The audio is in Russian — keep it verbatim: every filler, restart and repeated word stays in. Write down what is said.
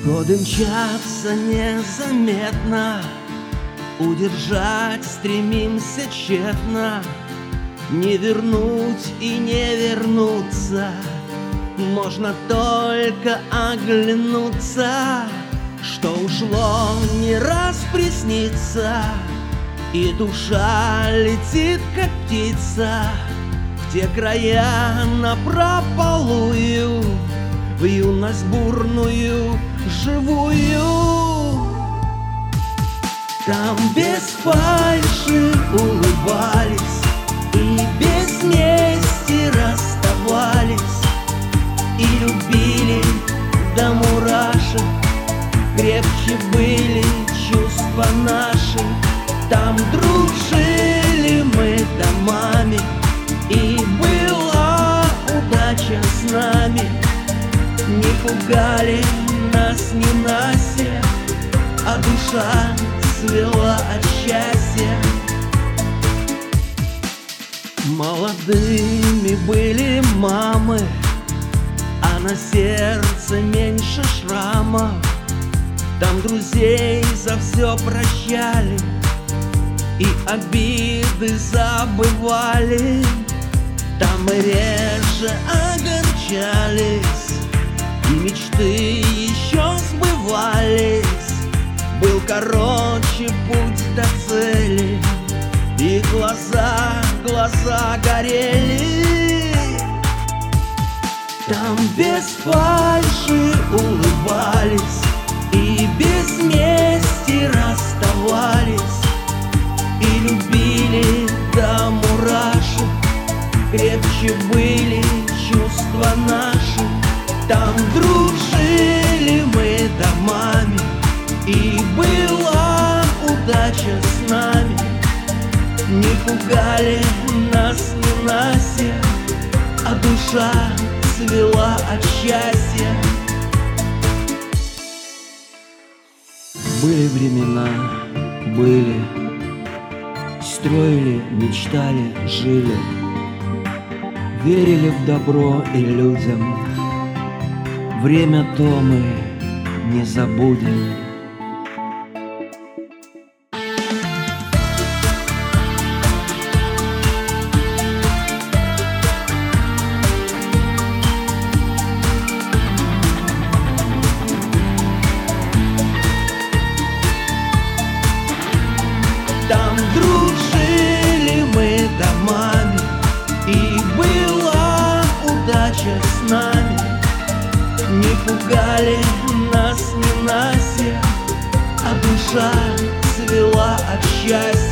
Годы мчатся незаметно, удержать стремимся тщетно. Не вернуть и не вернуться, можно только оглянуться. Что ушло, не раз приснится, и душа летит, как птица, в те края напропалую, в юность бурную, живую. Там без фальши улыбались и без мести расставались, и любили до мурашек, крепче были чувства наши. Там дружили мы домами, и была удача с нами. Не пугали нас ненастья, а душа свела от счастья. Молодыми были мамы, а на сердце меньше шрамов. Там друзей за все прощали и обиды забывали. Там мы реже огорчались, и мечты еще сбывались. Был короче путь до цели, и глаза, глаза горели. Там без фальши улыбались и без мести расставались, и любили до мурашек, крепче были чувства наши. Там дружили мы домами, и была удача с нами. Не пугали нас ненастья, а душа свела от счастья. Были времена, были, строили, мечтали, жили, верили в добро и людям. Время то мы не забудем. Там дружили мы домами, и была удача с нами. Не пугали нас ненастья, а душа свела от счастья.